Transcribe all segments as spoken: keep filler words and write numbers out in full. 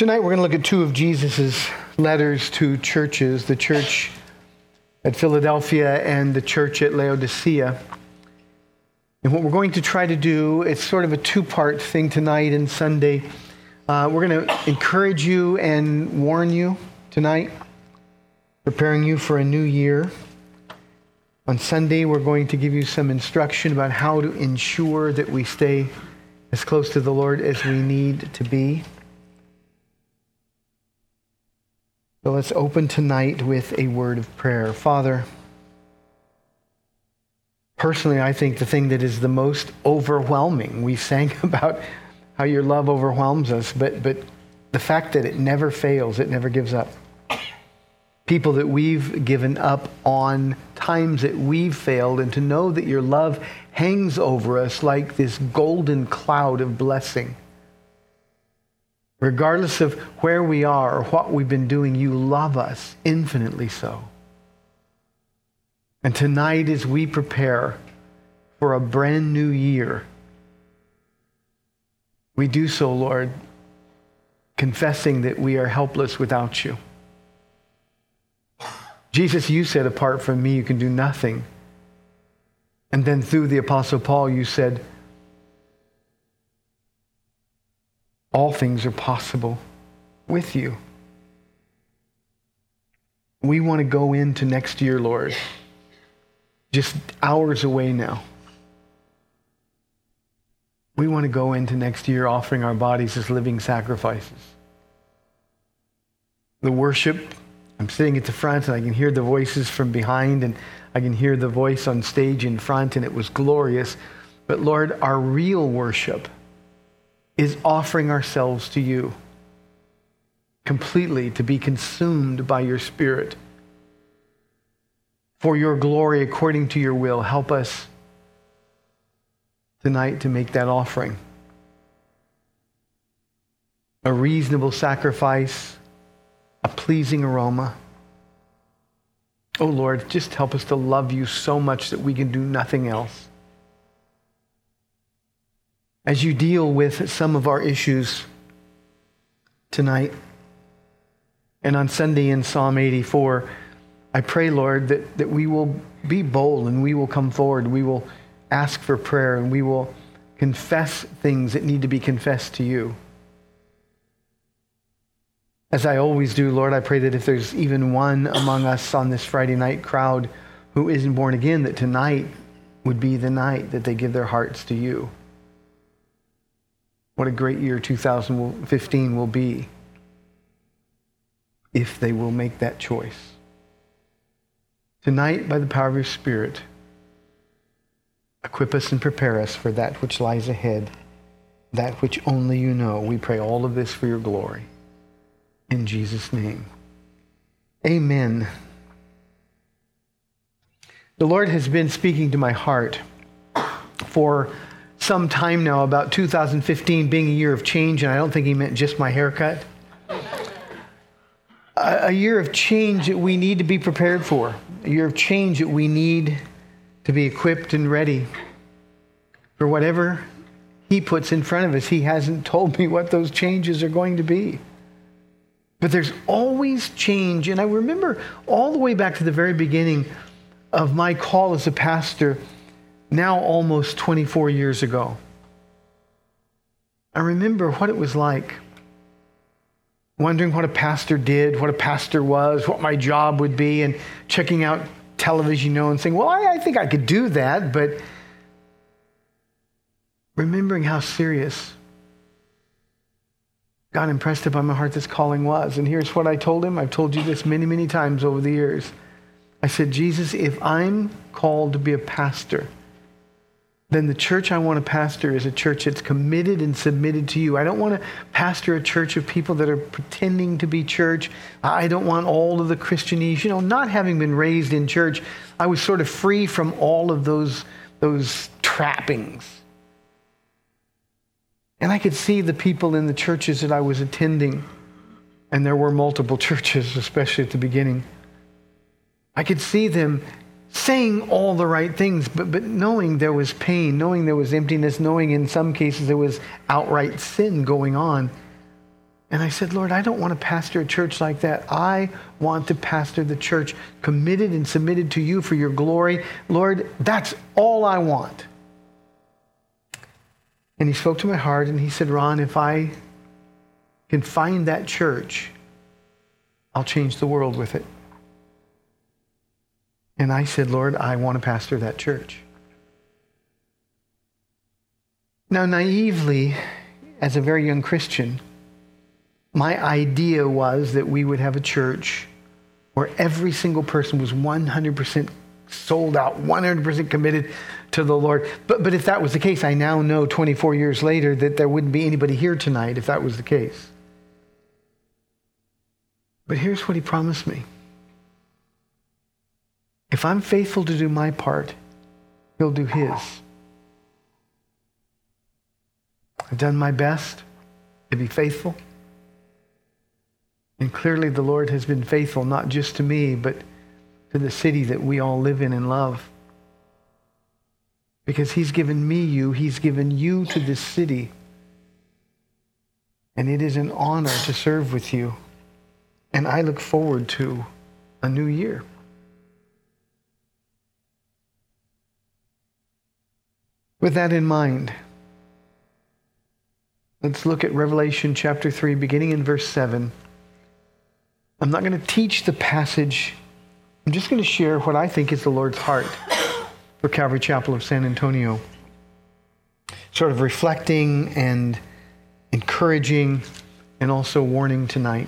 Tonight we're going to look at two of Jesus' letters to churches, the church at Philadelphia and the church at Laodicea. And what we're going to try to do, it's sort of a two-part thing tonight and Sunday. Uh, we're going to encourage you and warn you tonight, preparing you for a new year. On Sunday, we're going to give you some instruction about how to ensure that we stay as close to the Lord as we need to be. So let's open tonight with a word of prayer. Father, personally, I think the thing that is the most overwhelming, we sang about how your love overwhelms us, but, but the fact that it never fails, it never gives up. People that we've given up on, times that we've failed, and to know that your love hangs over us like this golden cloud of blessing. Regardless of where we are or what we've been doing, you love us infinitely so. And tonight, as we prepare for a brand new year, we do so, Lord, confessing that we are helpless without you. Jesus, you said, apart from me, you can do nothing. And then through the Apostle Paul, you said, all things are possible with you. We want to go into next year, Lord, just hours away now. We want to go into next year offering our bodies as living sacrifices. The worship, I'm sitting at the front and I can hear the voices from behind and I can hear the voice on stage in front, and it was glorious. But Lord, our real worship is offering ourselves to you completely, to be consumed by your Spirit. For your glory, according to your will, help us tonight to make that offering. A reasonable sacrifice, a pleasing aroma. Oh Lord, just help us to love you so much that we can do nothing else. As you deal with some of our issues tonight and on Sunday in Psalm eighty-four, I pray, Lord, that, that we will be bold and we will come forward. We will ask for prayer and we will confess things that need to be confessed to you. As I always do, Lord, I pray that if there's even one among us on this Friday night crowd who isn't born again, that tonight would be the night that they give their hearts to you. What a great year two thousand fifteen will be if they will make that choice. Tonight, by the power of your Spirit, equip us and prepare us for that which lies ahead, that which only you know. We pray all of this for your glory. In Jesus' name, amen. The Lord has been speaking to my heart for some time now about two thousand fifteen being a year of change, and I don't think he meant just my haircut. A, a year of change that we need to be prepared for. A year of change that we need to be equipped and ready for whatever he puts in front of us. He hasn't told me what those changes are going to be. But there's always change. And I remember all the way back to the very beginning of my call as a pastor, now almost twenty-four years ago. I remember what it was like, wondering what a pastor did, what a pastor was, what my job would be, and checking out television, you know, and saying, well, I, I think I could do that, but remembering how serious God impressed upon my heart this calling was. And here's what I told him. I've told you this many, many times over the years. I said, Jesus, if I'm called to be a pastor, then the church I want to pastor is a church that's committed and submitted to you. I don't want to pastor a church of people that are pretending to be church. I don't want all of the Christianese. You know, not having been raised in church, I was sort of free from all of those, those trappings. And I could see the people in the churches that I was attending, and there were multiple churches, especially at the beginning. I could see them saying all the right things, but, but knowing there was pain, knowing there was emptiness, knowing in some cases there was outright sin going on. And I said, Lord, I don't want to pastor a church like that. I want to pastor the church committed and submitted to you for your glory. Lord, that's all I want. And he spoke to my heart and he said, Ron, if I can find that church, I'll change the world with it. And I said, Lord, I want to pastor that church. Now, naively, as a very young Christian, my idea was that we would have a church where every single person was one hundred percent sold out, one hundred percent committed to the Lord. But, but if that was the case, I now know twenty-four years later that there wouldn't be anybody here tonight if that was the case. But here's what he promised me. If I'm faithful to do my part, he'll do his. I've done my best to be faithful. And clearly the Lord has been faithful, not just to me, but to the city that we all live in and love. Because he's given me you, he's given you to this city. And it is an honor to serve with you. And I look forward to a new year. With that in mind, let's look at Revelation chapter three, beginning in verse seven. I'm not going to teach the passage. I'm just going to share what I think is the Lord's heart for Calvary Chapel of San Antonio. Sort of reflecting and encouraging and also warning tonight.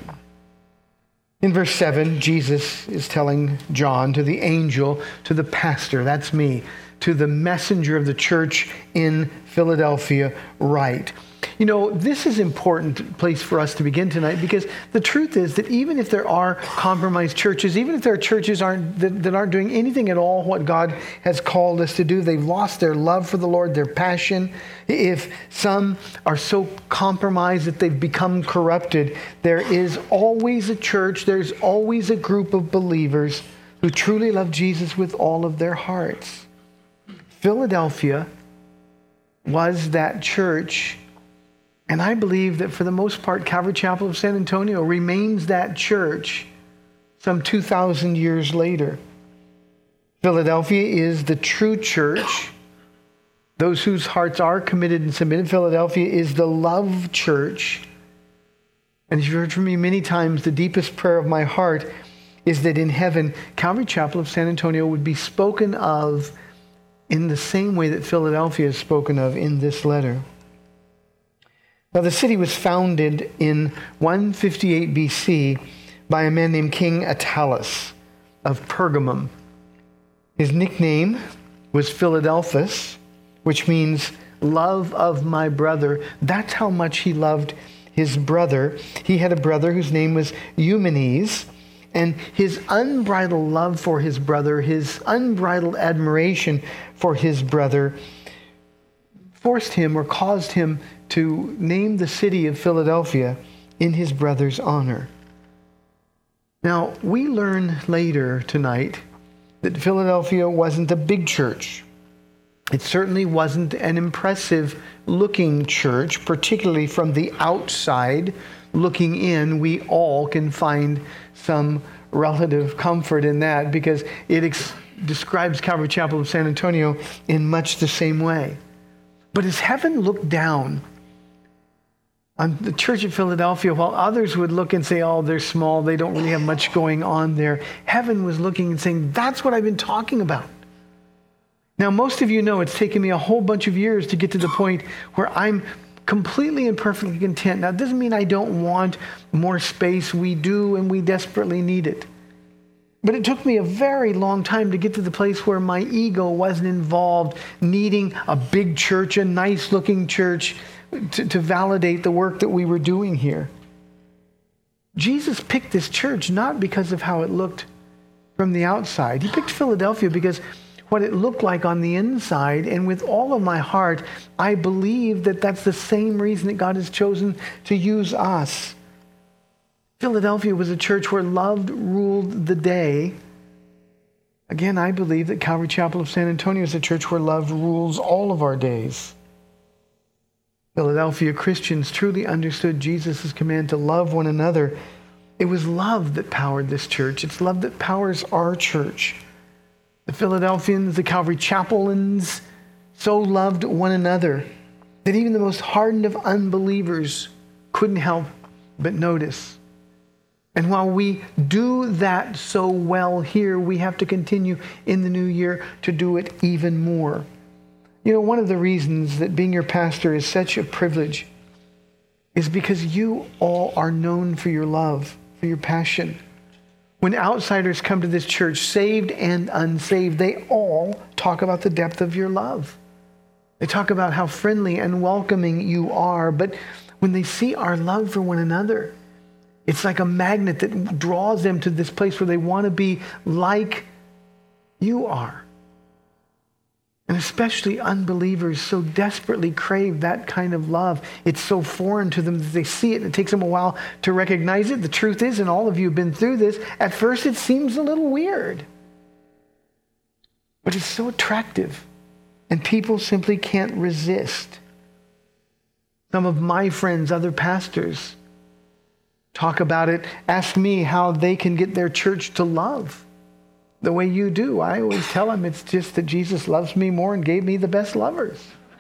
In verse seven, Jesus is telling John, to the angel, to the pastor, that's me, to the messenger of the church in Philadelphia, write. You know, this is an important place for us to begin tonight, because the truth is that even if there are compromised churches, even if there are churches aren't that, that aren't doing anything at all what God has called us to do, they've lost their love for the Lord, their passion. If some are so compromised that they've become corrupted, there is always a church, there's always a group of believers who truly love Jesus with all of their hearts. Philadelphia was that church. And I believe that for the most part, Calvary Chapel of San Antonio remains that church some two thousand years later. Philadelphia is the true church. Those whose hearts are committed and submitted. Philadelphia is the love church. And as you've heard from me many times, the deepest prayer of my heart is that in heaven, Calvary Chapel of San Antonio would be spoken of in the same way that Philadelphia is spoken of in this letter. Now, the city was founded in one fifty-eight B C by a man named King Attalus of Pergamum. His nickname was Philadelphus, which means love of my brother. That's how much he loved his brother. He had a brother whose name was Eumenes, and his unbridled love for his brother, his unbridled admiration for his brother, forced him or caused him to name the city of Philadelphia in his brother's honor. Now, we learn later tonight that Philadelphia wasn't a big church. It certainly wasn't an impressive looking church, particularly from the outside. Looking in, we all can find some relative comfort in that, because it ex- describes Calvary Chapel of San Antonio in much the same way. But as heaven looked down on the church of Philadelphia, while others would look and say, oh, they're small, they don't really have much going on there, heaven was looking and saying, that's what I've been talking about. Now, most of you know it's taken me a whole bunch of years to get to the point where I'm completely and perfectly content. Now, it doesn't mean I don't want more space. We do, and we desperately need it. But it took me a very long time to get to the place where my ego wasn't involved, needing a big church, a nice-looking church, to, to validate the work that we were doing here. Jesus picked this church not because of how it looked from the outside. He picked Philadelphia because what it looked like on the inside, and with all of my heart, I believe that that's the same reason that God has chosen to use us. Philadelphia was a church where love ruled the day. Again, I believe that Calvary Chapel of San Antonio is a church where love rules all of our days. Philadelphia Christians truly understood Jesus' command to love one another. It was love that powered this church. It's love that powers our church. The Philadelphians, the Calvary Chapelans, so loved one another that even the most hardened of unbelievers couldn't help but notice. And while we do that so well here, we have to continue in the new year to do it even more. You know, one of the reasons that being your pastor is such a privilege is because you all are known for your love, for your passion. When outsiders come to this church, saved and unsaved, they all talk about the depth of your love. They talk about how friendly and welcoming you are. But when they see our love for one another, it's like a magnet that draws them to this place where they want to be like you are. And especially unbelievers so desperately crave that kind of love. It's so foreign to them that they see it and it takes them a while to recognize it. The truth is, and all of you have been through this, at first it seems a little weird. But it's so attractive. And people simply can't resist. Some of my friends, other pastors, talk about it, ask me how they can get their church to love the way you do. I always tell them it's just that Jesus loves me more and gave me the best lovers.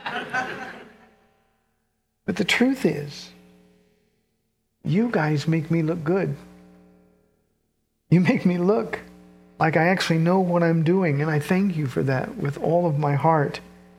But the truth is, you guys make me look good. You make me look like I actually know what I'm doing, and I thank you for that with all of my heart.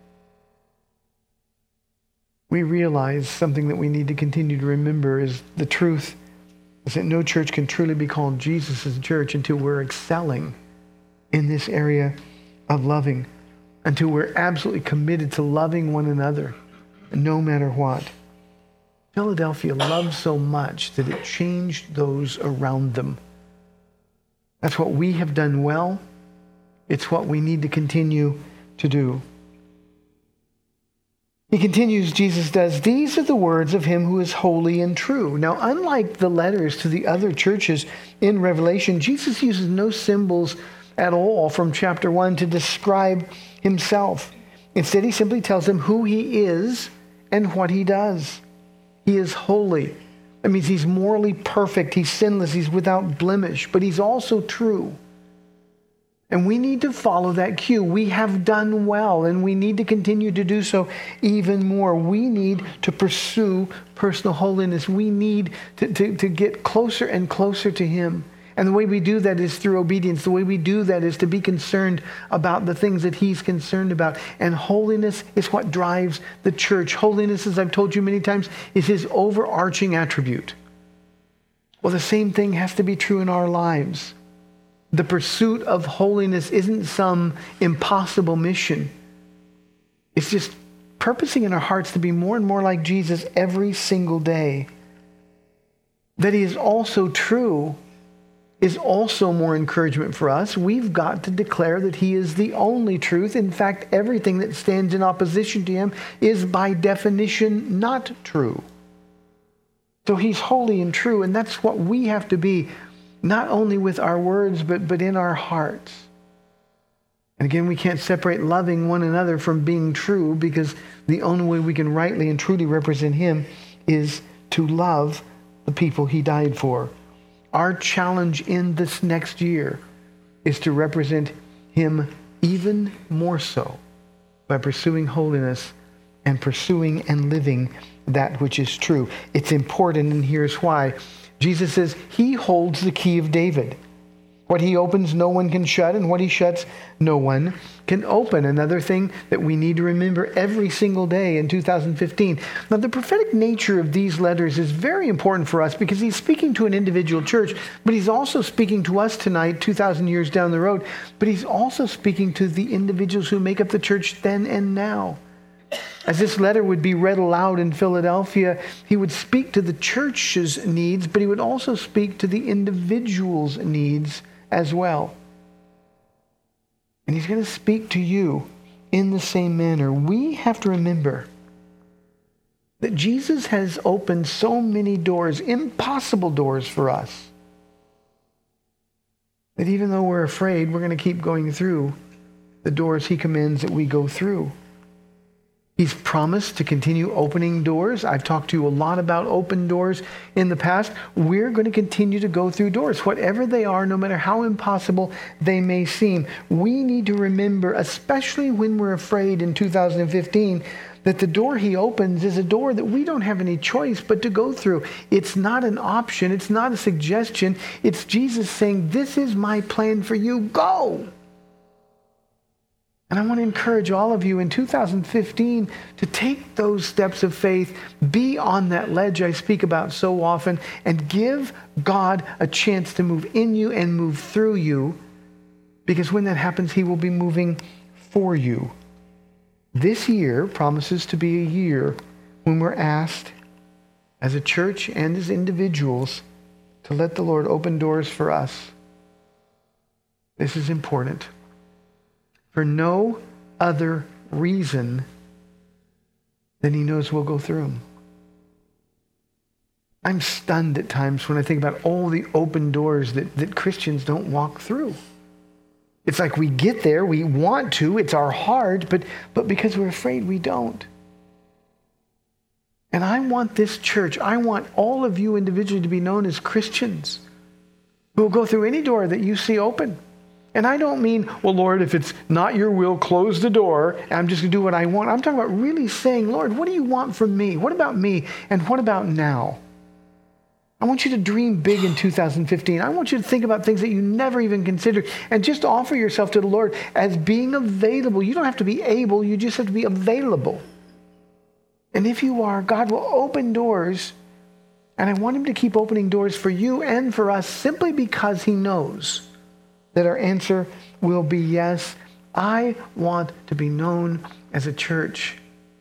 We realize something that we need to continue to remember is the truth is that no church can truly be called Jesus' church until we're excelling in this area of loving, until we're absolutely committed to loving one another, no matter what. Philadelphia loved so much that it changed those around them. That's what we have done well. It's what we need to continue to do. He continues, Jesus does, "These are the words of him who is holy and true." Now, unlike the letters to the other churches in Revelation, Jesus uses no symbols at all from chapter one to describe himself. Instead, he simply tells them who he is and what he does. He is holy. That means he's morally perfect, he's sinless, he's without blemish, but he's also true. And we need to follow that cue. We have done well, and we need to continue to do so even more. We need to pursue personal holiness. We need to, to, to get closer and closer to him. And the way we do that is through obedience. The way we do that is to be concerned about the things that he's concerned about. And holiness is what drives the church. Holiness, as I've told you many times, is his overarching attribute. Well, the same thing has to be true in our lives. The pursuit of holiness isn't some impossible mission. It's just purposing in our hearts to be more and more like Jesus every single day. That he is also true is also more encouragement for us. We've got to declare that he is the only truth. In fact, everything that stands in opposition to him is by definition not true. So he's holy and true, and that's what we have to be, not only with our words, but, but in our hearts. And again, we can't separate loving one another from being true, because the only way we can rightly and truly represent him is to love the people he died for. Our challenge in this next year is to represent him even more so by pursuing holiness and pursuing and living that which is true. It's important, and here's why. Jesus says he holds the key of David. What he opens, no one can shut, and what he shuts, no one can open. Another thing that we need to remember every single day in two thousand fifteen. Now, the prophetic nature of these letters is very important for us because he's speaking to an individual church, but he's also speaking to us tonight, two thousand years down the road, but he's also speaking to the individuals who make up the church then and now. As this letter would be read aloud in Philadelphia, he would speak to the church's needs, but he would also speak to the individual's needs as well. And he's going to speak to you in the same manner. We have to remember that Jesus has opened so many doors, impossible doors for us, that even though we're afraid, we're going to keep going through the doors he commands that we go through. He's promised to continue opening doors. I've talked to you a lot about open doors in the past. We're going to continue to go through doors, whatever they are, no matter how impossible they may seem. We need to remember, especially when we're afraid in two thousand fifteen, that the door he opens is a door that we don't have any choice but to go through. It's not an option. It's not a suggestion. It's Jesus saying, this is my plan for you. Go! And I want to encourage all of you in two thousand fifteen to take those steps of faith, be on that ledge I speak about so often, and give God a chance to move in you and move through you, because when that happens, he will be moving for you. This year promises to be a year when we're asked as a church and as individuals to let the Lord open doors for us. This is important. For no other reason than he knows we'll go through them. I'm stunned at times when I think about all the open doors that, that Christians don't walk through. It's like we get there, we want to, it's our heart, but, but because we're afraid, we don't. And I want this church, I want all of you individually to be known as Christians who will go through any door that you see open. And I don't mean, well, Lord, if it's not your will, close the door, and I'm just going to do what I want. I'm talking about really saying, Lord, what do you want from me? What about me? And what about now? I want you to dream big in two thousand fifteen. I want you to think about things that you never even considered and just offer yourself to the Lord as being available. You don't have to be able, you just have to be available. And if you are, God will open doors, and I want him to keep opening doors for you and for us simply because he knows that our answer will be yes. I want to be known as a church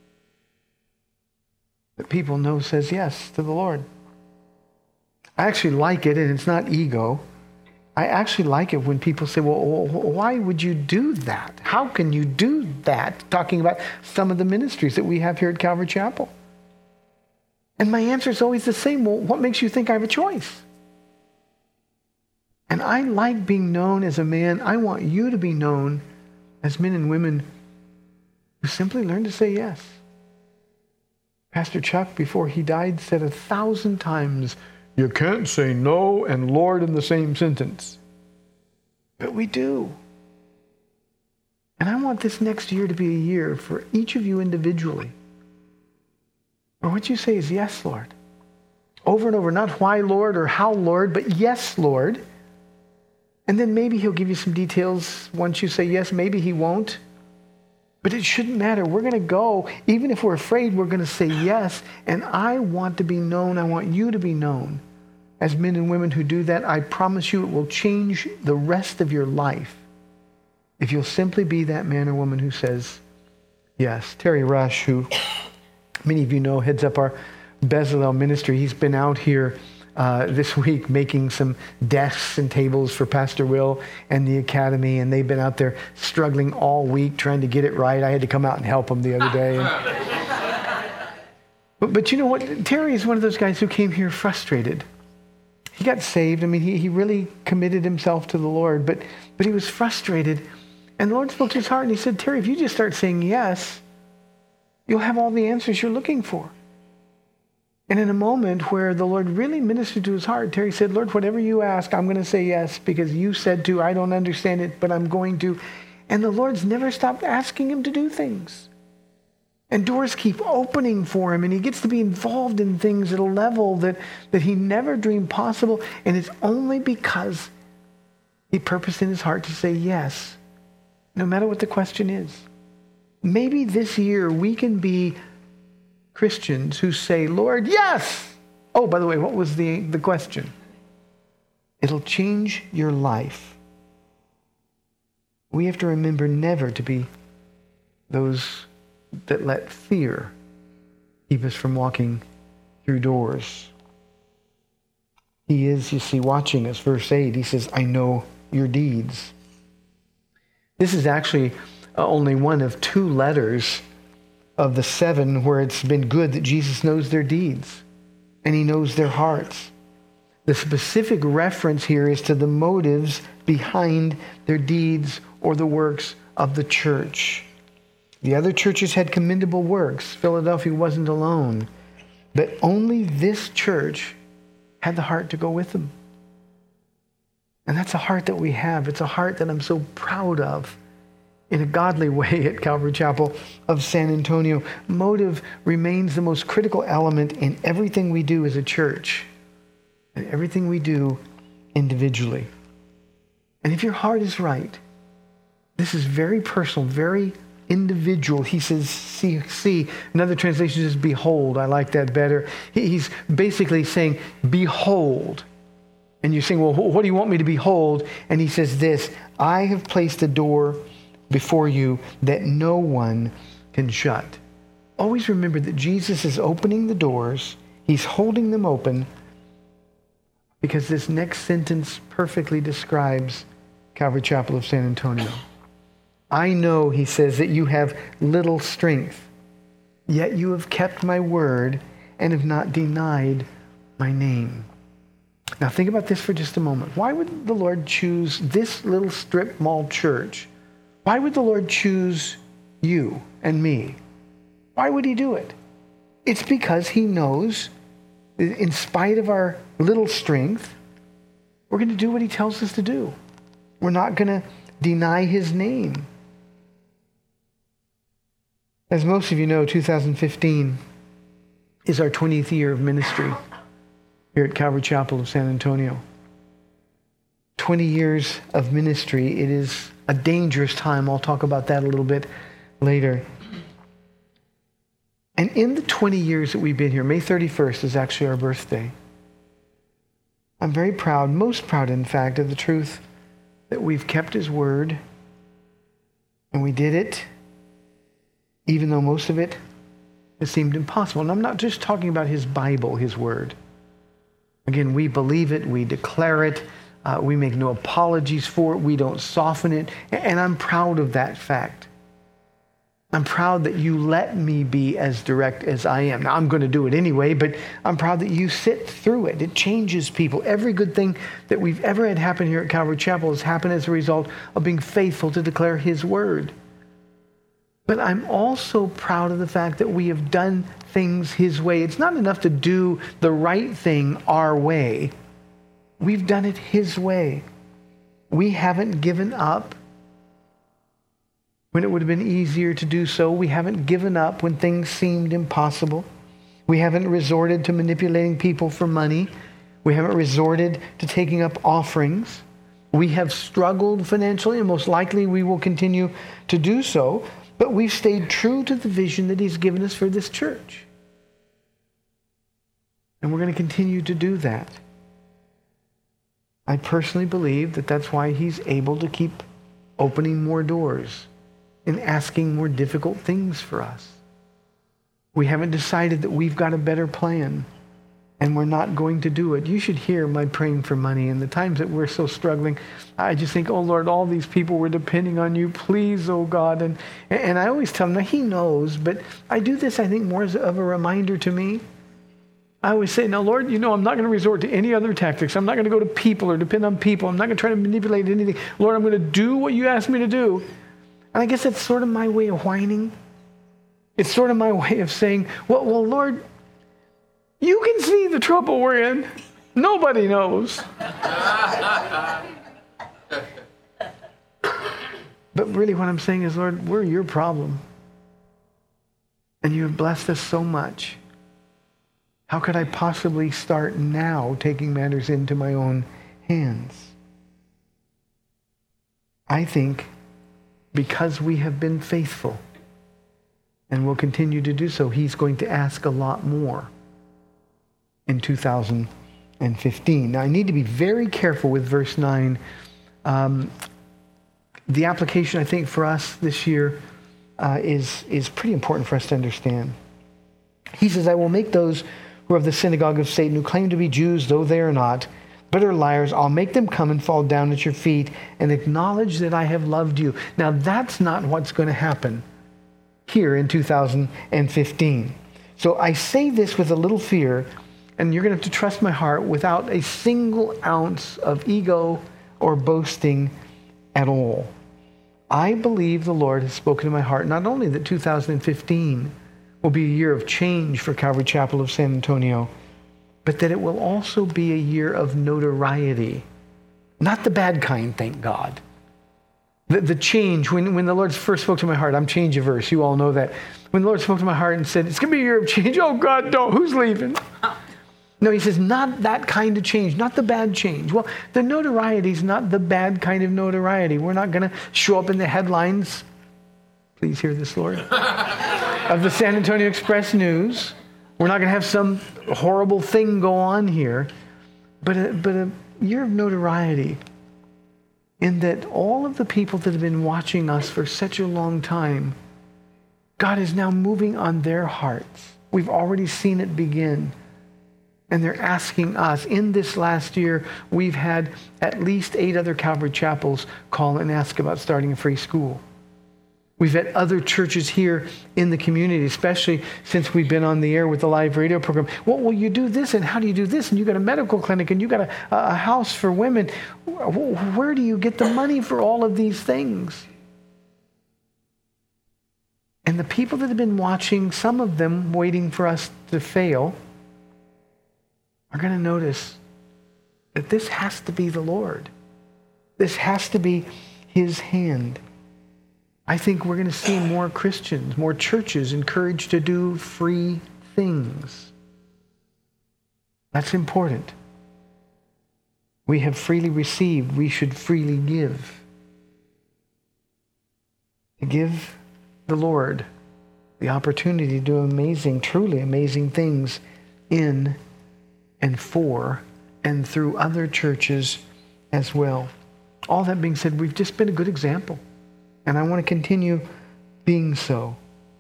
that people know says yes to the Lord. I actually like it, and it's not ego. I actually like it when people say, well, why would you do that? How can you do that? Talking about some of the ministries that we have here at Calvary Chapel. And my answer is always the same. Well, what makes you think I have a choice? And I like being known as a man. I want you to be known as men and women who simply learn to say yes. Pastor Chuck, before he died, said a thousand times, you can't say no and Lord in the same sentence. But we do. And I want this next year to be a year for each of you individually, where what you say is yes, Lord. Over and over, not why, Lord, or how, Lord, but yes, Lord. And then maybe he'll give you some details once you say yes. Maybe he won't. But it shouldn't matter. We're going to go. Even if we're afraid, we're going to say yes. And I want to be known. I want you to be known as men and women who do that. I promise you it will change the rest of your life if you'll simply be that man or woman who says yes. Terry Rush, who many of you know heads up our Bezalel ministry, he's been out here Uh, this week making some desks and tables for Pastor Will and the Academy, and they've been out there struggling all week trying to get it right. I had to come out and help them the other day. And, but, but you know what? Terry is one of those guys who came here frustrated. He got saved. I mean, he, he really committed himself to the Lord, but, but he was frustrated. And the Lord spoke to his heart, and he said, Terry, if you just start saying yes, you'll have all the answers you're looking for. And in a moment where the Lord really ministered to his heart, Terry said, Lord, whatever you ask, I'm going to say yes, because you said to. I don't understand it, but I'm going to. And the Lord's never stopped asking him to do things. And doors keep opening for him, and he gets to be involved in things at a level that, that he never dreamed possible. And it's only because he purposed in his heart to say yes, no matter what the question is. Maybe this year we can be Christians who say, Lord, yes. Oh, by the way, what was the, the question? It'll change your life. We have to remember never to be those that let fear keep us from walking through doors. He is, you see, watching us. Verse eight, he says, I know your deeds. This is actually only one of two letters of the seven where it's been good that Jesus knows their deeds and he knows their hearts. The specific reference here is to the motives behind their deeds or the works of the church. The other churches had commendable works. Philadelphia wasn't alone. But only this church had the heart to go with them. And that's a heart that we have. It's a heart that I'm so proud of in a godly way at Calvary Chapel of San Antonio. Motive remains the most critical element in everything we do as a church and everything we do individually. And if your heart is right, this is very personal, very individual. He says, see, see. Another translation says, behold. I like that better. He's basically saying, behold. And you're saying, well, what do you want me to behold? And he says this, I have placed a door before you that no one can shut. Always remember that Jesus is opening the doors. He's holding them open because this next sentence perfectly describes Calvary Chapel of San Antonio. I know, he says, that you have little strength, yet you have kept my word and have not denied my name. Now think about this for just a moment. Why would the Lord choose this little strip mall church? Why would the Lord choose you and me? Why would he do it? It's because he knows, in spite of our little strength, we're going to do what he tells us to do. We're not going to deny his name. As most of you know, two thousand fifteen is our twentieth year of ministry here at Calvary Chapel of San Antonio. twenty years of ministry. It is a dangerous time. I'll talk about that a little bit later. And in the twenty years that we've been here, May thirty-first is actually our birthday. I'm very proud, most proud in fact, of the truth that we've kept his word, and we did it even though most of it has seemed impossible. And I'm not just talking about his Bible, his word. Again, we believe it, we declare it, uh, we make no apologies for it, we don't soften it, and I'm proud of that fact. I'm proud that you let me be as direct as I am. Now, I'm going to do it anyway, but I'm proud that you sit through it. It changes people. Every good thing that we've ever had happen here at Calvary Chapel has happened as a result of being faithful to declare his word. But I'm also proud of the fact that we have done things his way. It's not enough to do the right thing our way. We've done it his way. We haven't given up when it would have been easier to do so. We haven't given up when things seemed impossible. We haven't resorted to manipulating people for money. We haven't resorted to taking up offerings. We have struggled financially, and most likely we will continue to do so. But we've stayed true to the vision that he's given us for this church. And we're going to continue to do that. I personally believe that that's why he's able to keep opening more doors and asking more difficult things for us. We haven't decided that we've got a better plan, and we're not going to do it. You should hear my praying for money. And the times that we're so struggling, I just think, oh Lord, all these people were depending on you. Please, oh God. And, and I always tell him, now he knows, but I do this, I think, more as of a reminder to me. I always say, now Lord, you know, I'm not going to resort to any other tactics. I'm not going to go to people or depend on people. I'm not going to try to manipulate anything. Lord, I'm going to do what you asked me to do. And I guess that's sort of my way of whining. It's sort of my way of saying, well, well, Lord, you can see the trouble we're in. Nobody knows. But really what I'm saying is, Lord, we're your problem. And you have blessed us so much. How could I possibly start now taking matters into my own hands? I think because we have been faithful and will continue to do so, he's going to ask a lot more in two thousand fifteen. Now, I need to be very careful with verse nine. Um, the application, I think, for us this year uh, is, is pretty important for us to understand. He says, I will make those who are of the synagogue of Satan, who claim to be Jews, though they are not, but are liars, I'll make them come and fall down at your feet and acknowledge that I have loved you. Now, that's not what's going to happen here in two thousand fifteen. So I say this with a little fear, and you're going to have to trust my heart without a single ounce of ego or boasting at all. I believe the Lord has spoken to my heart, not only that two thousand fifteen will be a year of change for Calvary Chapel of San Antonio, but that it will also be a year of notoriety. Not the bad kind, thank God. The, the change, when, when the Lord first spoke to my heart, I'm change-averse, you all know that. When the Lord spoke to my heart and said, it's going to be a year of change, oh God, don't, who's leaving? No, he says, not that kind of change, not the bad change. Well, the notoriety is not the bad kind of notoriety. We're not going to show up in the headlines, please hear this, Lord, of the San Antonio Express News. We're not going to have some horrible thing go on here, but a, but a year of notoriety in that all of the people that have been watching us for such a long time, God is now moving on their hearts. We've already seen it begin. And they're asking us, in this last year, we've had at least eight other Calvary Chapels call and ask about starting a free school. We've had other churches here in the community, especially since we've been on the air with the live radio program. Well, will you do this? And how do you do this? And you got a medical clinic, and you got a, a house for women. Where do you get the money for all of these things? And the people that have been watching, some of them waiting for us to fail, are going to notice that this has to be the Lord. This has to be his hand. I think we're going to see more Christians, more churches encouraged to do free things. That's important. We have freely received. We should freely give. To give the Lord the opportunity to do amazing, truly amazing things in and for and through other churches as well. All that being said, we've just been a good example. And I want to continue being so.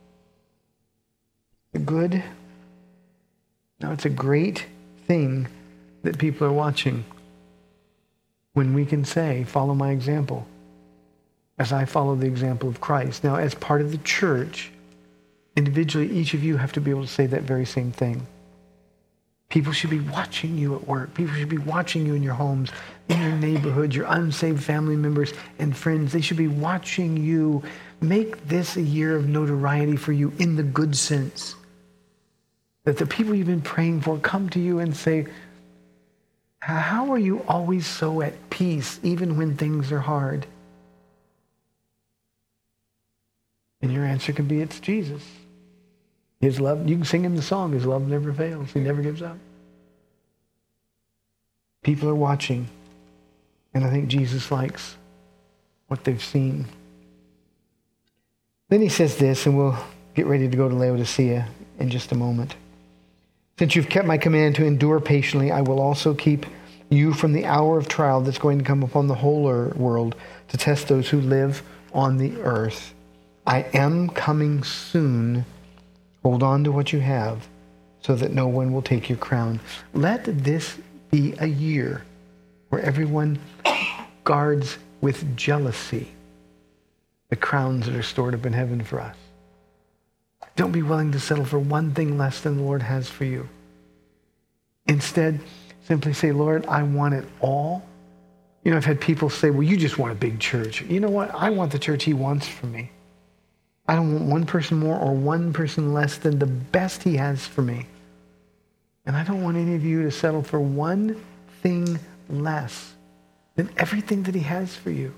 A good, now it's a great thing that people are watching when we can say, follow my example, as I follow the example of Christ. Now, as part of the church, individually, each of you have to be able to say that very same thing. People should be watching you at work. People should be watching you in your homes, in your neighborhood, your unsaved family members and friends. They should be watching you. Make this a year of notoriety for you in the good sense. That the people you've been praying for come to you and say, how are you always so at peace even when things are hard? And your answer can be, it's Jesus. His love, you can sing him the song, his love never fails. He never gives up. People are watching, and I think Jesus likes what they've seen. Then he says this, and we'll get ready to go to Laodicea in just a moment. Since you've kept my command to endure patiently, I will also keep you from the hour of trial that's going to come upon the whole world to test those who live on the earth. I am coming soon. Hold on to what you have so that no one will take your crown. Let this be a year where everyone guards with jealousy the crowns that are stored up in heaven for us. Don't be willing to settle for one thing less than the Lord has for you. Instead, simply say, Lord, I want it all. You know, I've had people say, well, you just want a big church. You know what? I want the church he wants for me. I don't want one person more or one person less than the best he has for me. And I don't want any of you to settle for one thing less than everything that he has for you.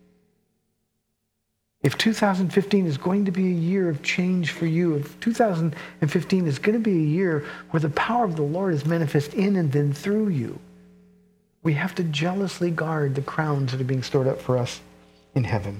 If two thousand fifteen is going to be a year of change for you, if two thousand fifteen is going to be a year where the power of the Lord is manifest in and then through you, we have to jealously guard the crowns that are being stored up for us in heaven.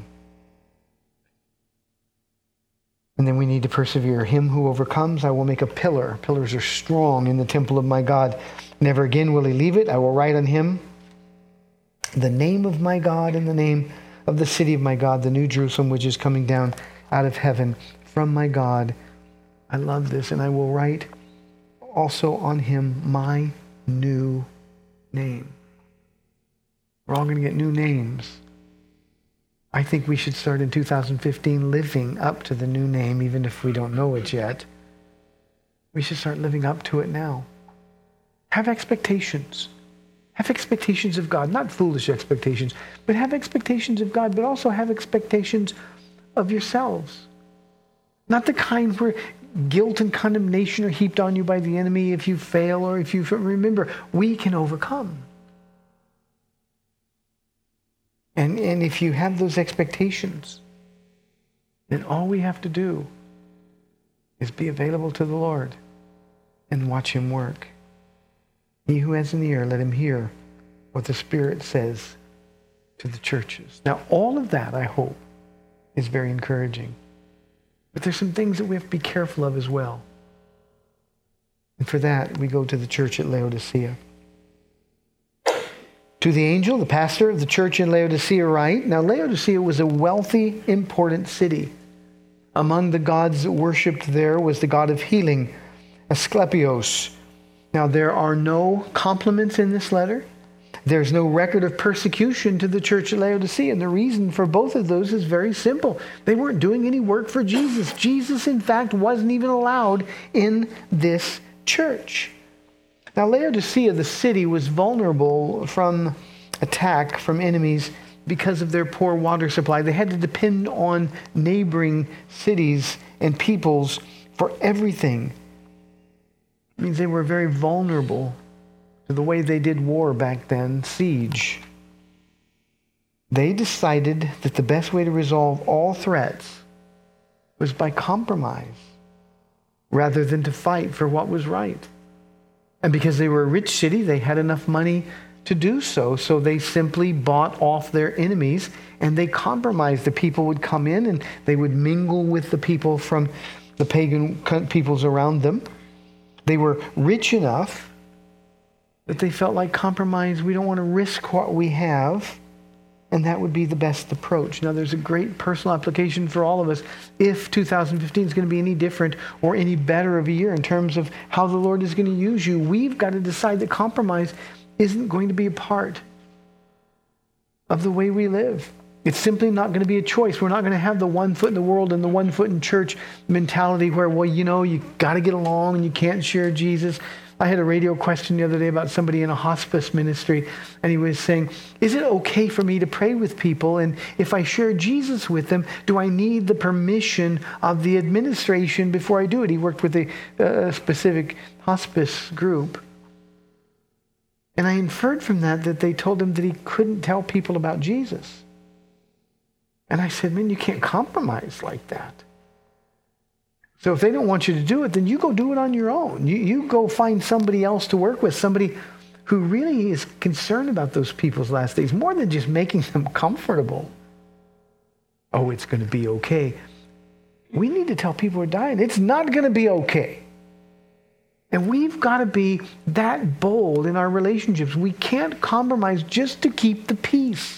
And then we need to persevere. Him who overcomes, I will make a pillar. Pillars are strong in the temple of my God. Never again will he leave it. I will write on him the name of my God and the name of the city of my God, the new Jerusalem, which is coming down out of heaven from my God. I love this. And I will write also on him my new name. We're all going to get new names. I think we should start in two thousand fifteen living up to the new name, even if we don't know it yet. We should start living up to it now. Have expectations. Have expectations of God, not foolish expectations, but have expectations of God, but also have expectations of yourselves. Not the kind where guilt and condemnation are heaped on you by the enemy if you fail or if you remember, we can overcome. And, and if you have those expectations, then all we have to do is be available to the Lord and watch him work. He who has an ear, let him hear what the Spirit says to the churches. Now, all of that, I hope, is very encouraging. But there's some things that we have to be careful of as well. And for that, we go to the church at Laodicea. To the angel, the pastor of the church in Laodicea, write. Now, Laodicea was a wealthy, important city. Among the gods that worshipped there was the god of healing, Asclepios. Now, there are no compliments in this letter. There's no record of persecution to the church at Laodicea. And the reason for both of those is very simple. They weren't doing any work for Jesus. Jesus, in fact, wasn't even allowed in this church. Now, Laodicea, the city, was vulnerable from attack from enemies because of their poor water supply. They had to depend on neighboring cities and peoples for everything. It means they were very vulnerable to the way they did war back then, siege. They decided that the best way to resolve all threats was by compromise rather than to fight for what was right. And because they were a rich city, they had enough money to do so. So they simply bought off their enemies and they compromised. The people would come in and they would mingle with the people from the pagan peoples around them. They were rich enough that they felt like compromise. We don't want to risk what we have. And that would be the best approach. Now, there's a great personal application for all of us if two thousand fifteen is going to be any different or any better of a year in terms of how the Lord is going to use you. We've got to decide that compromise isn't going to be a part of the way we live. It's simply not going to be a choice. We're not going to have the one foot in the world and the one foot in church mentality where, well, you know, you got to get along and you can't share Jesus. I had a radio question the other day about somebody in a hospice ministry, and he was saying, is it okay for me to pray with people? And if I share Jesus with them, do I need the permission of the administration before I do it? He worked with a, a specific hospice group. And I inferred from that that they told him that he couldn't tell people about Jesus. And I said, man, you can't compromise like that. So if they don't want you to do it, then you go do it on your own. You, you go find somebody else to work with, somebody who really is concerned about those people's last days, more than just making them comfortable. Oh, it's going to be okay. We need to tell people who are dying, it's not going to be okay. And we've got to be that bold in our relationships. We can't compromise just to keep the peace.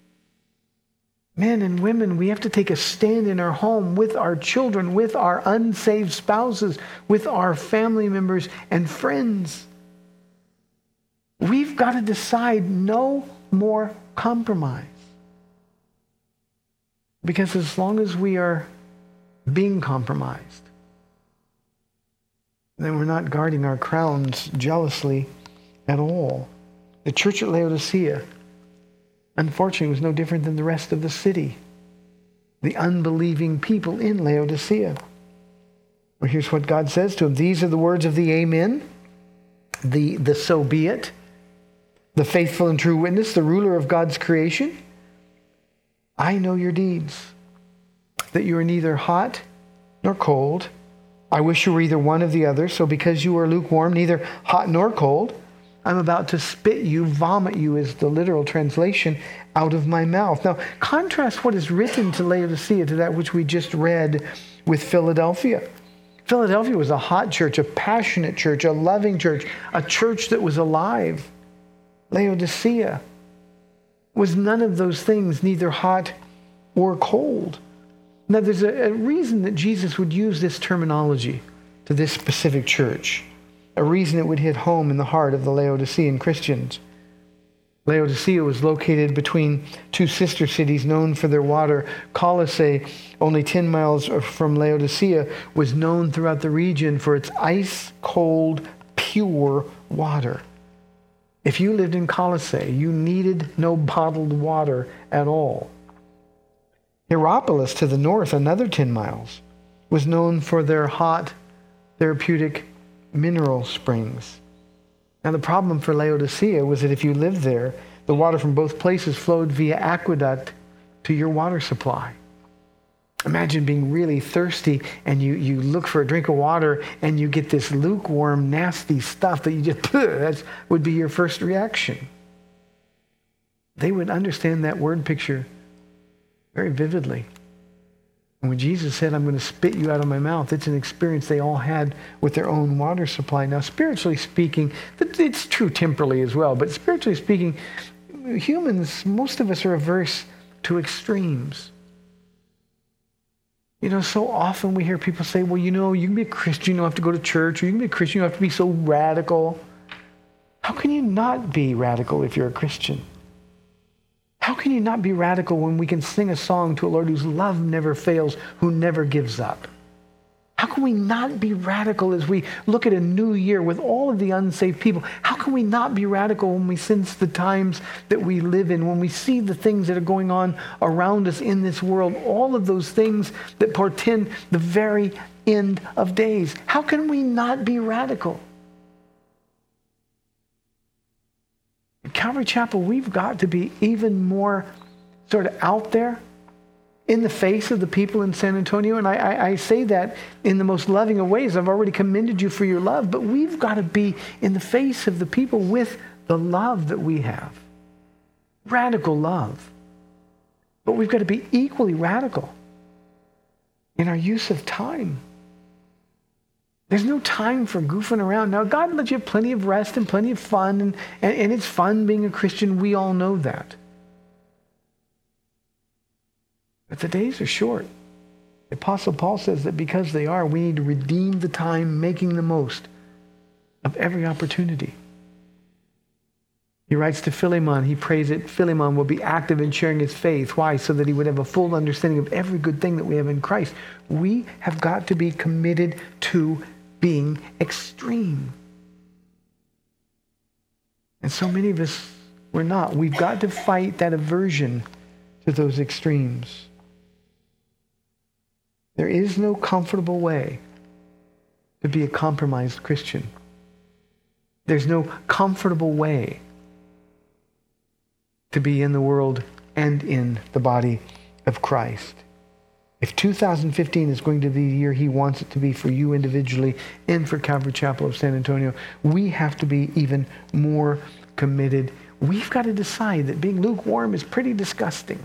Men and women, we have to take a stand in our home with our children, with our unsaved spouses, with our family members and friends. We've got to decide no more compromise. Because as long as we are being compromised, then we're not guarding our crowns jealously at all. The church at Laodicea, unfortunately, was no different than the rest of the city. The unbelieving people in Laodicea. Well, here's what God says to him. These are the words of the Amen, the, the so be it, the faithful and true witness, the ruler of God's creation. I know your deeds, that you are neither hot nor cold. I wish you were either one or the other. So because you are lukewarm, neither hot nor cold, I'm about to spit you, vomit you is the literal translation, out of my mouth. Now, contrast what is written to Laodicea to that which we just read with Philadelphia. Philadelphia was a hot church, a passionate church, a loving church, a church that was alive. Laodicea was none of those things, neither hot or cold. Now, there's a, a reason that Jesus would use this terminology to this specific church. A reason it would hit home in the heart of the Laodicean Christians. Laodicea was located between two sister cities known for their water. Colossae, only ten miles from Laodicea, was known throughout the region for its ice-cold, pure water. If you lived in Colossae, you needed no bottled water at all. Hierapolis to the north, another ten miles, was known for their hot, therapeutic mineral springs. Now the problem for Laodicea was that if you lived there, the water from both places flowed via aqueduct to your water supply. Imagine being really thirsty and you, you look for a drink of water and you get this lukewarm, nasty stuff that you just, that would be your first reaction. They would understand that word picture very vividly. And when Jesus said, I'm going to spit you out of my mouth, it's an experience they all had with their own water supply. Now, spiritually speaking, it's true temporally as well, but spiritually speaking, humans, most of us are averse to extremes. You know, so often we hear people say, well, you know, you can be a Christian, you don't have to go to church, or you can be a Christian, you don't have to be so radical. How can you not be radical if you're a Christian? How can you not be radical when we can sing a song to a Lord whose love never fails, who never gives up? How can we not be radical as we look at a new year with all of the unsaved people? How can we not be radical when we sense the times that we live in, when we see the things that are going on around us in this world, all of those things that portend the very end of days? How can we not be radical? At Calvary Chapel, we've got to be even more sort of out there in the face of the people in San Antonio. And I, I, I say that in the most loving of ways. I've already commended you for your love, but we've got to be in the face of the people with the love that we have. Radical love. But we've got to be equally radical in our use of time. There's no time for goofing around. Now, God lets you have plenty of rest and plenty of fun, and, and, and it's fun being a Christian. We all know that. But the days are short. The Apostle Paul says that because they are, we need to redeem the time, making the most of every opportunity. He writes to Philemon, he prays that Philemon will be active in sharing his faith. Why? So that he would have a full understanding of every good thing that we have in Christ. We have got to be committed to being extreme. And so many of us, we're not. We've got to fight that aversion to those extremes. There is no comfortable way to be a compromised Christian. There's no comfortable way to be in the world and in the body of Christ. If two thousand fifteen is going to be the year he wants it to be for you individually and for Calvary Chapel of San Antonio, we have to be even more committed. We've got to decide that being lukewarm is pretty disgusting.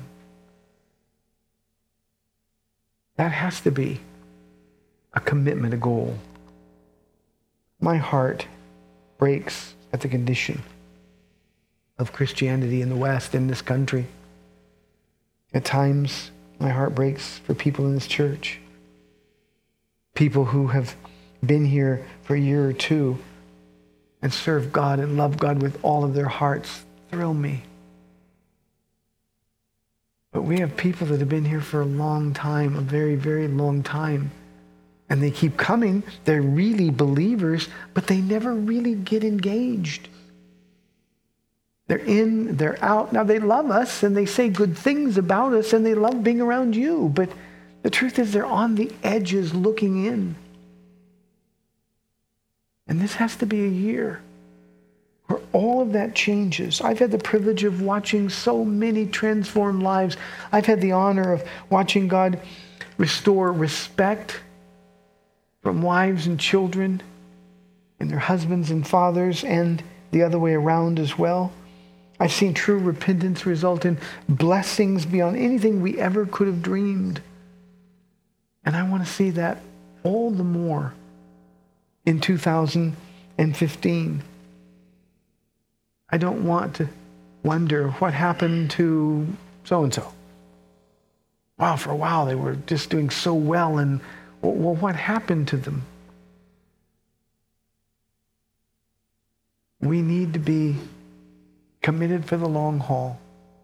That has to be a commitment, a goal. My heart breaks at the condition of Christianity in the West, in this country. At times, my heart breaks for people in this church. People who have been here for a year or two and serve God and love God with all of their hearts thrill me. But we have people that have been here for a long time, a very, very long time. And they keep coming. They're really believers, but they never really get engaged. They're in, they're out. Now they love us and they say good things about us and they love being around you. But the truth is they're on the edges looking in. And this has to be a year where all of that changes. I've had the privilege of watching so many transformed lives. I've had the honor of watching God restore respect from wives and children and their husbands and fathers, and the other way around as well. I've seen true repentance result in blessings beyond anything we ever could have dreamed. And I want to see that all the more in two thousand fifteen. I don't want to wonder what happened to so-and-so. Wow, for a while they were just doing so well, and well, what happened to them? We need to be committed for the long haul.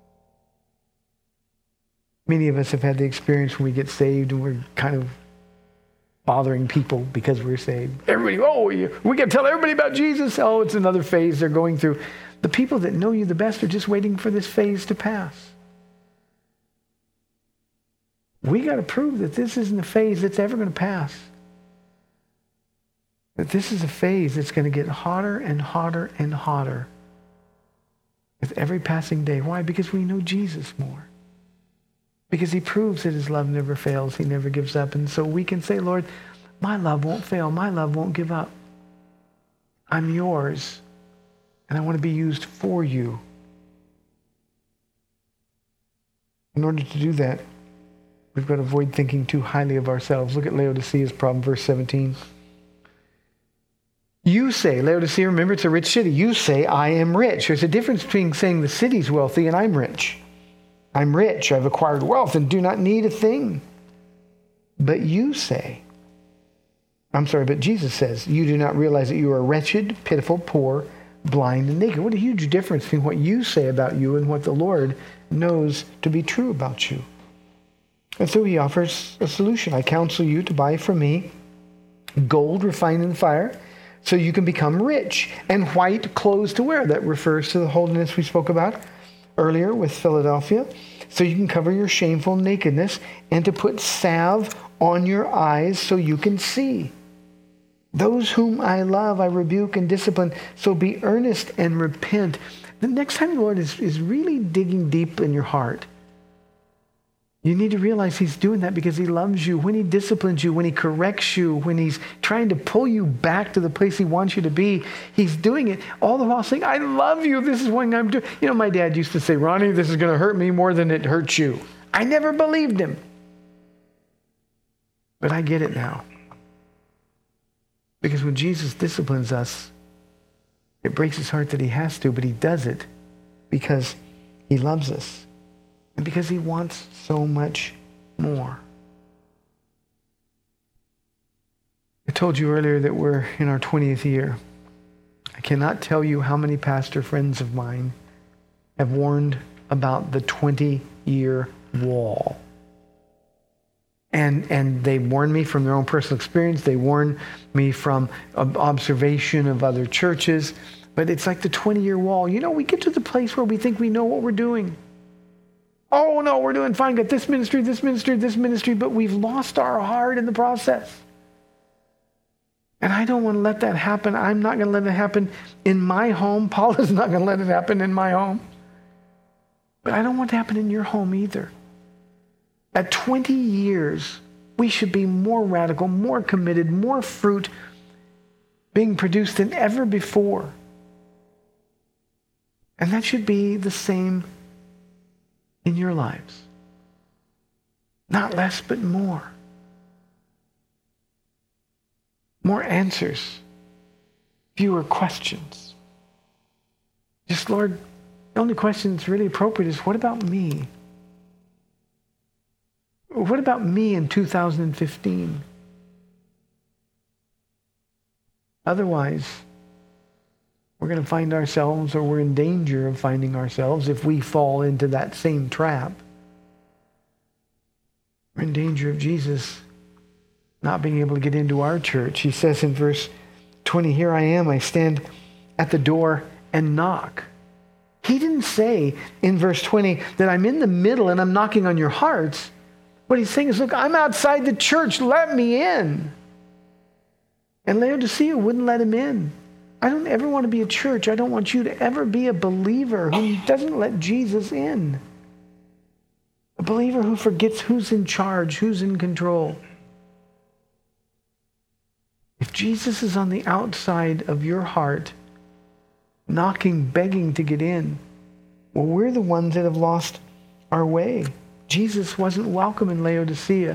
Many of us have had the experience when we get saved and we're kind of bothering people because we're saved. Everybody, oh, we got to tell everybody about Jesus. Oh, it's another phase they're going through. The people that know you the best are just waiting for this phase to pass. We got to prove that this isn't a phase that's ever going to pass. That this is a phase that's going to get hotter and hotter and hotter with every passing day. Why? Because we know Jesus more. Because he proves that his love never fails. He never gives up. And so we can say, Lord, my love won't fail. My love won't give up. I'm yours. And I want to be used for you. In order to do that, we've got to avoid thinking too highly of ourselves. Look at Laodicea's problem, verse seventeen. You say, Laodicea, remember it's a rich city. You say, I am rich. There's a difference between saying the city's wealthy and I'm rich. I'm rich. I've acquired wealth and do not need a thing. But you say, I'm sorry, but Jesus says, you do not realize that you are wretched, pitiful, poor, blind, and naked. What a huge difference between what you say about you and what the Lord knows to be true about you. And so he offers a solution. I counsel you to buy from me gold refined in the fire, so you can become rich, and white clothes to wear. That refers to the holiness we spoke about earlier with Philadelphia. So you can cover your shameful nakedness, and to put salve on your eyes so you can see. Those whom I love, I rebuke and discipline. So be earnest and repent. The next time the Lord is, is really digging deep in your heart, you need to realize he's doing that because he loves you. When he disciplines you, when he corrects you, when he's trying to pull you back to the place he wants you to be, he's doing it all the while saying, I love you. This is what I'm doing. You know, my dad used to say, Ronnie, this is going to hurt me more than it hurts you. I never believed him. But I get it now. Because when Jesus disciplines us, it breaks his heart that he has to, but he does it because he loves us. And because he wants so much more. I told you earlier that we're in our twentieth year. I cannot tell you how many pastor friends of mine have warned about the twenty-year wall. And and they warn me from their own personal experience. They warn me from observation of other churches. But it's like the twenty-year wall. You know, we get to the place where we think we know what we're doing. Oh, no, we're doing fine. Got this ministry, this ministry, this ministry, but we've lost our heart in the process. And I don't want to let that happen. I'm not going to let it happen in my home. Paula's not going to let it happen in my home. But I don't want it to happen in your home either. At twenty years, we should be more radical, more committed, more fruit being produced than ever before. And that should be the same in your lives. Not less, but more. More answers. Fewer questions. Just, Lord, the only question that's really appropriate is, what about me? What about me in two thousand fifteen? Otherwise, we're going to find ourselves, or we're in danger of finding ourselves, if we fall into that same trap. We're in danger of Jesus not being able to get into our church. He says in verse twenty, here I am, I stand at the door and knock. He didn't say in verse twenty that I'm in the middle and I'm knocking on your hearts. What he's saying is, look, I'm outside the church, let me in. And Laodicea wouldn't let him in. I don't ever want to be a church. I don't want you to ever be a believer who doesn't let Jesus in. A believer who forgets who's in charge, who's in control. If Jesus is on the outside of your heart, knocking, begging to get in, well, we're the ones that have lost our way. Jesus wasn't welcome in Laodicea.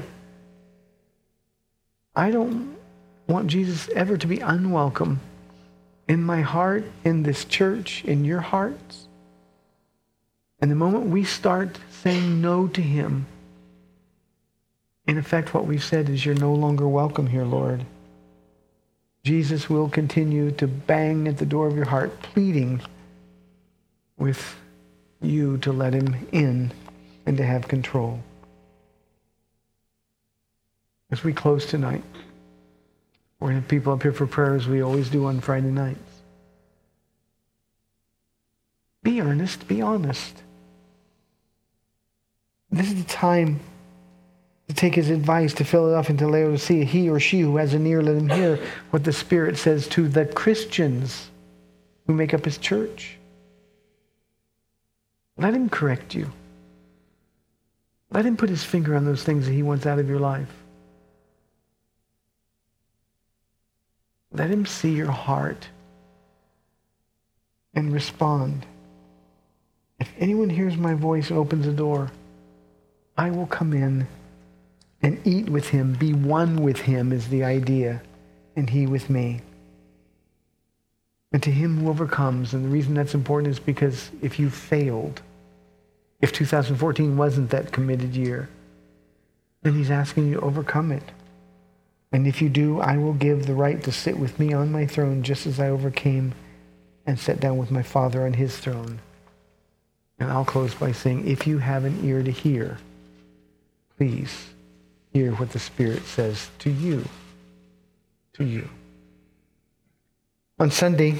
I don't want Jesus ever to be unwelcome in my heart, in this church, in your hearts. And the moment we start saying no to him, in effect what we've said is, you're no longer welcome here, Lord. Jesus will continue to bang at the door of your heart, pleading with you to let him in and to have control. As we close tonight, we're going to have people up here for prayer as we always do on Friday nights. Be earnest. Be honest. This is the time to take his advice to Philadelphia and to Laodicea. He or she who has an ear, let him hear what the Spirit says to the Christians who make up his church. Let him correct you. Let him put his finger on those things that he wants out of your life. Let him see your heart and respond. If anyone hears my voice and opens the door, I will come in and eat with him, be one with him is the idea, and he with me. And to him who overcomes, and the reason that's important is because if you failed, if two thousand fourteen wasn't that committed year, then he's asking you to overcome it. And if you do, I will give the right to sit with me on my throne just as I overcame and sat down with my Father on his throne. And I'll close by saying, if you have an ear to hear, please hear what the Spirit says to you. To you. On Sunday,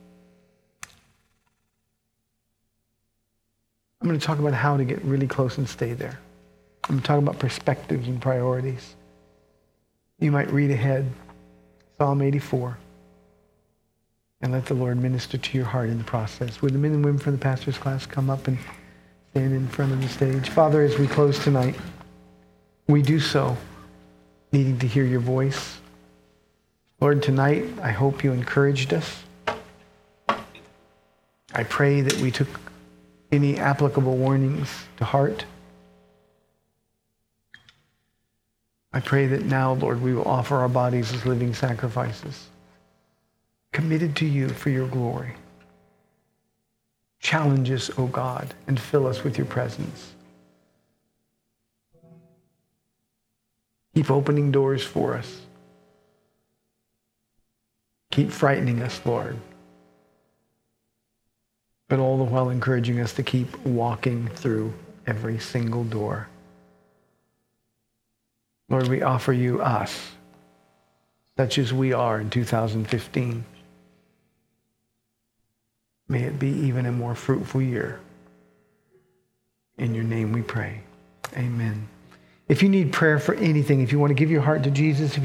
I'm going to talk about how to get really close and stay there. I'm going to talk about perspectives and priorities. You might read ahead, Psalm eighty-four, and let the Lord minister to your heart in the process. Would the men and women from the pastor's class come up and stand in front of the stage? Father, as we close tonight, we do so needing to hear your voice. Lord, tonight, I hope you encouraged us. I pray that we took any applicable warnings to heart. I pray that now, Lord, we will offer our bodies as living sacrifices, committed to you for your glory. Challenge us, O God, and fill us with your presence. Keep opening doors for us. Keep frightening us, Lord, but all the while encouraging us to keep walking through every single door. Lord, we offer you us, such as we are in two thousand fifteen. May it be even a more fruitful year. In your name we pray. Amen. If you need prayer for anything, if you want to give your heart to Jesus,